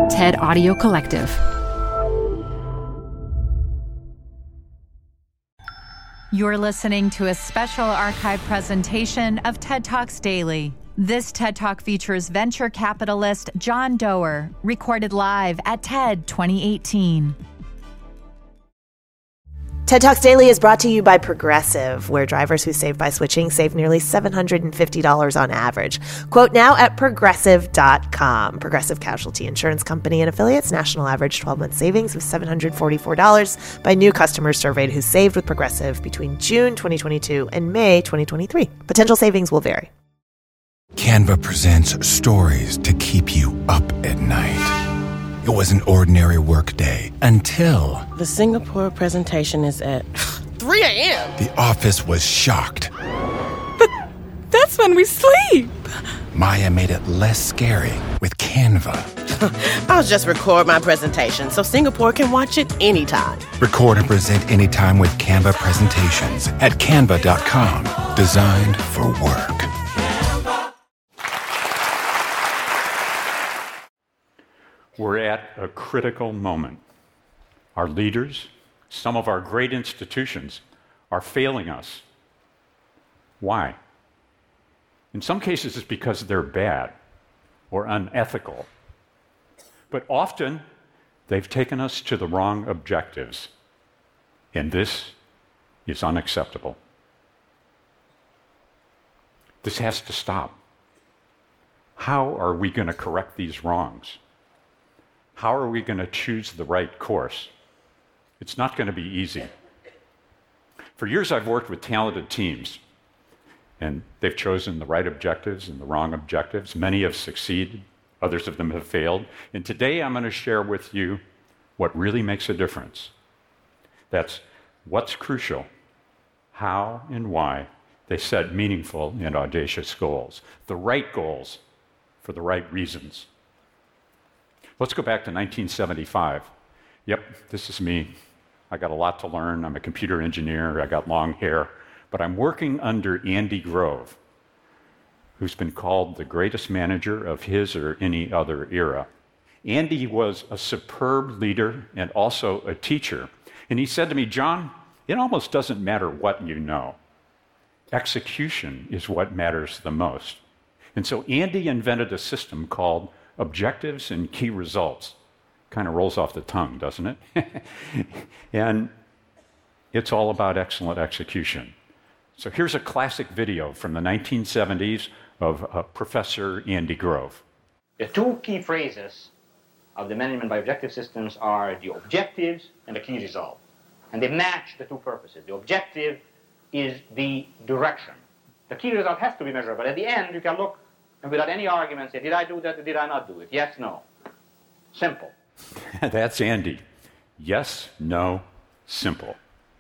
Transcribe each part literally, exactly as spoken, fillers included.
TED Audio Collective. You're listening to a special archive presentation of TED Talks Daily. This TED Talk features venture capitalist John Doerr, recorded live at TED twenty eighteen. TED Talks Daily is brought to you by Progressive, where drivers who save by switching save nearly seven hundred fifty dollars on average. Quote now at progressive dot com. Progressive Casualty Insurance Company and affiliates. National average twelve-month savings of seven hundred forty-four dollars by new customers surveyed who saved with Progressive between June twenty twenty-two and May twenty twenty-three. Potential savings will vary. Canva presents stories to keep you up at night. It was an ordinary workday until... The Singapore presentation is at three a.m. The office was shocked. But that's when we sleep. Maya made it less scary with Canva. I'll just record my presentation so Singapore can watch it anytime. Record and present anytime with Canva presentations at canva dot com. Designed for work. We're at a critical moment. Our leaders, some of our great institutions, are failing us. Why? In some cases, it's because they're bad or unethical. But often, they've taken us to the wrong objectives. And this is unacceptable. This has to stop. How are we going to correct these wrongs? How are we going to choose the right course? It's not going to be easy. For years, I've worked with talented teams, and they've chosen the right objectives and the wrong objectives. Many have succeeded, others of them have failed. And today, I'm going to share with you what really makes a difference. That's what's crucial, how and why they set meaningful and audacious goals, the right goals for the right reasons. Let's go back to nineteen seventy-five. Yep, this is me. I got a lot to learn. I'm a computer engineer. I got long hair. But I'm working under Andy Grove, who's been called the greatest manager of his or any other era. Andy was a superb leader and also a teacher. And he said to me, John, it almost doesn't matter what you know. Execution is what matters the most. And so Andy invented a system called objectives and key results. Kind of rolls off the tongue, doesn't it? And it's all about excellent execution. So here's a classic video from the nineteen seventies of uh, Professor Andy Grove. The two key phrases of the management by objective systems are the objectives and the key result. And they match the two purposes. The objective is the direction. The key result has to be measurable. At the end, you can look and without any argument say, did I do that or did I not do it? Yes, no. Simple. That's Andy. Yes, no, simple.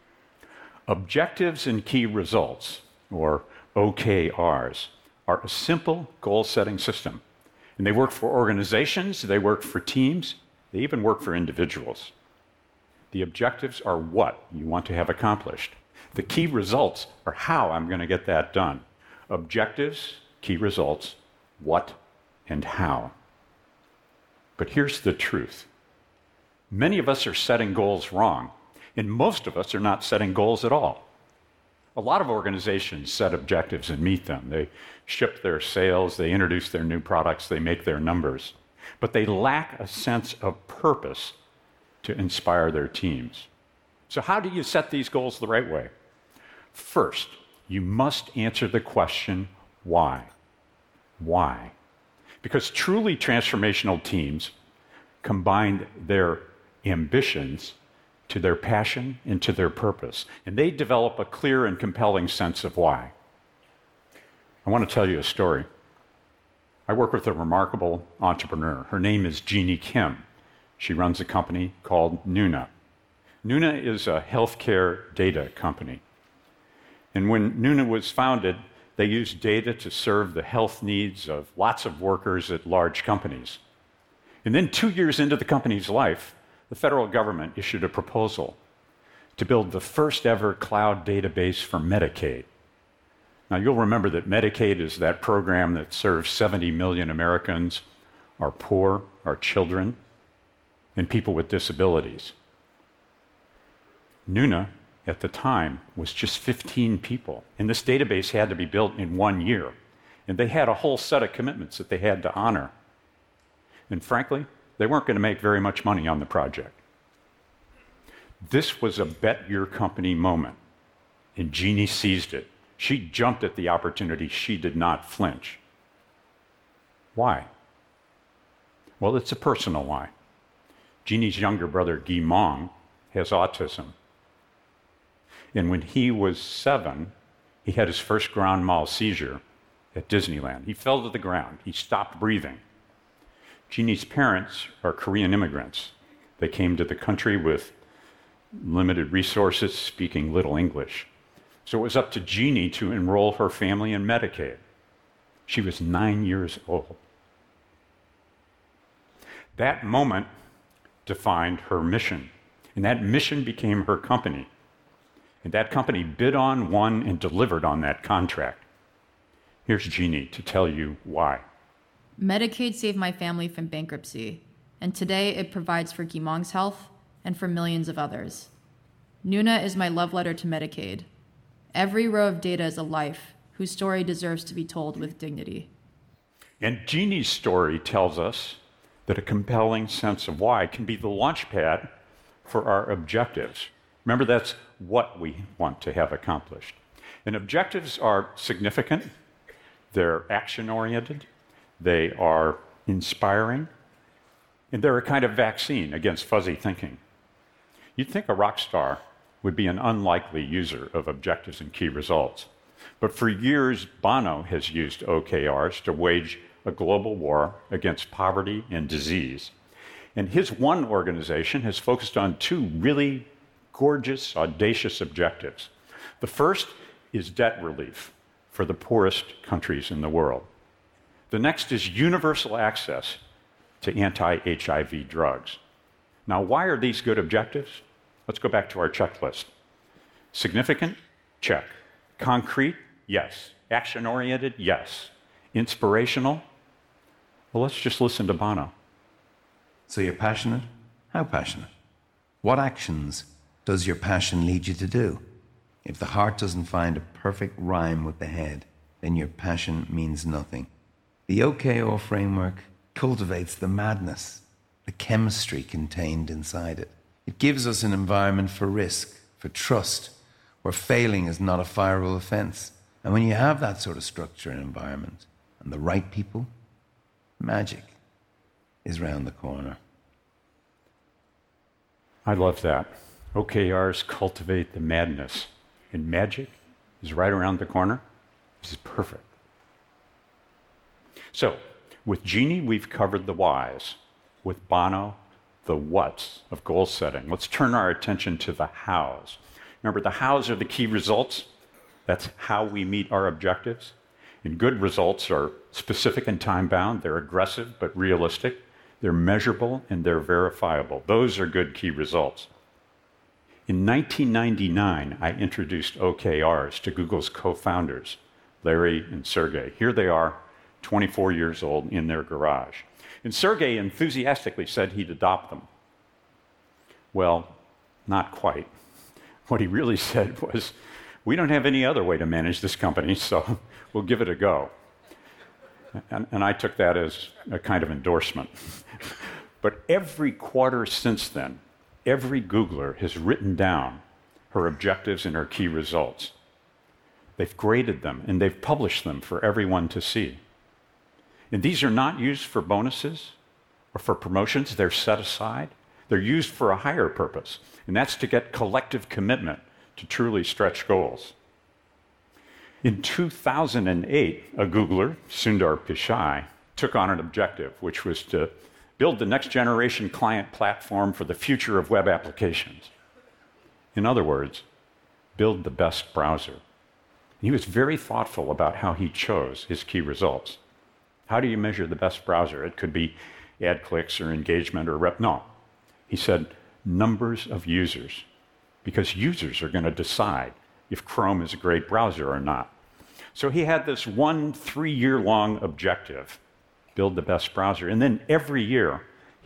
Objectives and key results, or O K Rs, are a simple goal-setting system. And they work for organizations, they work for teams, they even work for individuals. The objectives are what you want to have accomplished. The key results are how I'm going to get that done. Objectives, key results, what and how. But here's the truth. Many of us are setting goals wrong, and most of us are not setting goals at all. A lot of organizations set objectives and meet them. They ship their sales, they introduce their new products, they make their numbers. But they lack a sense of purpose to inspire their teams. So how do you set these goals the right way? First, you must answer the question, why? Why? Because truly transformational teams combine their ambitions to their passion and to their purpose, and they develop a clear and compelling sense of why. I want to tell you a story. I work with a remarkable entrepreneur. Her name is Jeannie Kim. She runs a company called Nuna. Nuna is a healthcare data company. And when Nuna was founded, they used data to serve the health needs of lots of workers at large companies. And then two years into the company's life, the federal government issued a proposal to build the first ever cloud database for Medicaid. Now, you'll remember that Medicaid is that program that serves seventy million Americans, our poor, our children, and people with disabilities. Nuna, at the time, was just fifteen people, and this database had to be built in one year. And they had a whole set of commitments that they had to honor. And frankly, they weren't going to make very much money on the project. This was a bet your company moment, and Jeannie seized it. She jumped at the opportunity. She did not flinch. Why? Well, it's a personal why. Jeannie's younger brother, Guy Mong, has autism. And when he was seven, he had his first grand mal seizure at Disneyland. He fell to the ground. He stopped breathing. Jeannie's parents are Korean immigrants. They came to the country with limited resources, speaking little English. So it was up to Jeannie to enroll her family in Medicaid. She was nine years old. That moment defined her mission, and that mission became her company. And that company bid on, won, and delivered on that contract. Here's Jeannie to tell you why. Medicaid saved my family from bankruptcy, and today it provides for Guy Mong's health and for millions of others. Nuna is my love letter to Medicaid. Every row of data is a life whose story deserves to be told with dignity. And Jeannie's story tells us that a compelling sense of why can be the launchpad for our objectives. Remember, that's what we want to have accomplished. And objectives are significant. They're action-oriented, they are inspiring, and they're a kind of vaccine against fuzzy thinking. You'd think a rock star would be an unlikely user of objectives and key results. But for years, Bono has used O K Rs to wage a global war against poverty and disease. And his one organization has focused on two really gorgeous, audacious objectives. The first is debt relief for the poorest countries in the world. The next is universal access to anti-H I V drugs. Now, why are these good objectives? Let's go back to our checklist. Significant? Check. Concrete? Yes. Action-oriented? Yes. Inspirational? Well, let's just listen to Bono. So you're passionate? How passionate? What actions does your passion lead you to do? If the heart doesn't find a perfect rhyme with the head, then your passion means nothing. The O K R framework cultivates the madness, the chemistry contained inside it. It gives us an environment for risk, for trust, where failing is not a fireable offense. And when you have that sort of structure and environment, and the right people, magic is round the corner. I love that. O K Rs cultivate the madness, and magic is right around the corner. This is perfect. So, with Jeannie, we've covered the whys. With Bono, the whats of goal setting. Let's turn our attention to the hows. Remember, the hows are the key results. That's how we meet our objectives. And good results are specific and time-bound. They're aggressive but realistic. They're measurable and they're verifiable. Those are good key results. In nineteen ninety-nine, I introduced O K Rs to Google's co-founders, Larry and Sergey. Here they are, twenty-four years old, in their garage. And Sergey enthusiastically said he'd adopt them. Well, not quite. What he really said was, we don't have any other way to manage this company, so we'll give it a go. And, and I took that as a kind of endorsement. But every quarter since then, every Googler has written down her objectives and her key results. They've graded them, and they've published them for everyone to see. And these are not used for bonuses or for promotions. They're set aside. They're used for a higher purpose, and that's to get collective commitment to truly stretch goals. In two thousand eight, a Googler, Sundar Pichai, took on an objective, which was to build the next generation client platform for the future of web applications. In other words, build the best browser. And he was very thoughtful about how he chose his key results. How do you measure the best browser? It could be ad clicks or engagement or rep. No. He said numbers of users, because users are going to decide if Chrome is a great browser or not. So he had this one three-year-long objective, build the best browser. And then every year,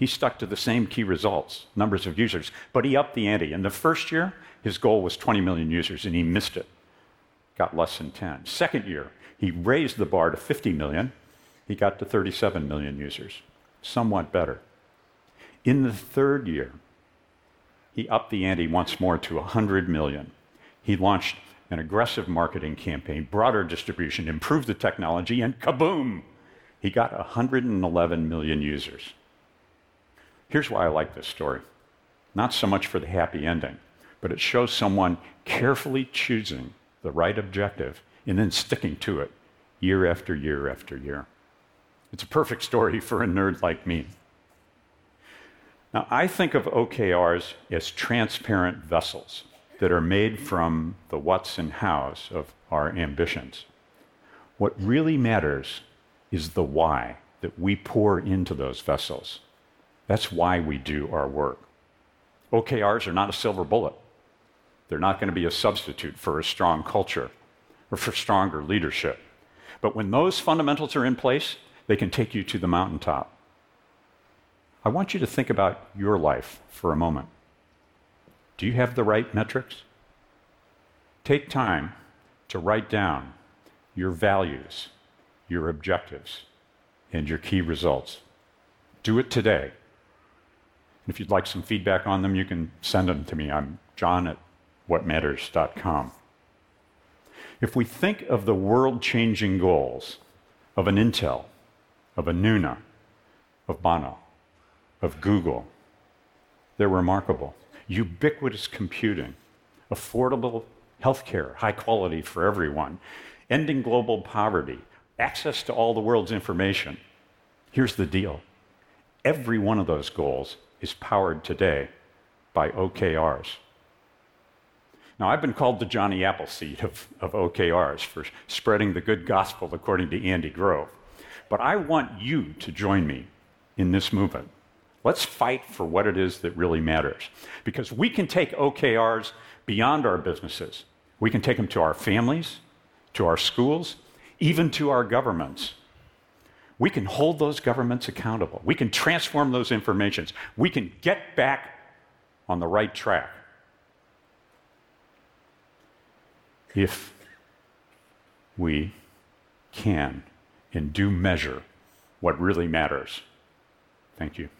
He stuck to the same key results, numbers of users, but he upped the ante. In the first year, his goal was twenty million users, and he missed it. Got less than ten. Second year, he raised the bar to fifty million. He got to thirty-seven million users, somewhat better. In the third year, he upped the ante once more to one hundred million. He launched an aggressive marketing campaign, broader distribution, improved the technology, and kaboom! He got one hundred eleven million users. Here's why I like this story. Not so much for the happy ending, but it shows someone carefully choosing the right objective and then sticking to it year after year after year. It's a perfect story for a nerd like me. Now, I think of O K Rs as transparent vessels that are made from the whats and hows of our ambitions. What really matters is the why that we pour into those vessels. That's why we do our work. O K Rs are not a silver bullet. They're not going to be a substitute for a strong culture or for stronger leadership. But when those fundamentals are in place, they can take you to the mountaintop. I want you to think about your life for a moment. Do you have the right metrics? Take time to write down your values, your objectives, and your key results. Do it today. If you'd like some feedback on them, you can send them to me. I'm john at what matters dot com. If we think of the world-changing goals of an Intel, of a Nuna, of Bono, of Google, they're remarkable. Ubiquitous computing, affordable healthcare, high quality for everyone, ending global poverty, access to all the world's information. Here's the deal. Every one of those goals is powered today by O K Rs. Now, I've been called the Johnny Appleseed of, of O K Rs for spreading the good gospel according to Andy Grove. But I want you to join me in this movement. Let's fight for what it is that really matters. Because we can take O K Rs beyond our businesses. We can take them to our families, to our schools, even to our governments. We can hold those governments accountable. We can transform those informations. We can get back on the right track. If we can and do measure what really matters. Thank you.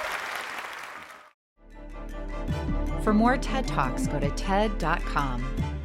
For more TED Talks, go to T E D dot com.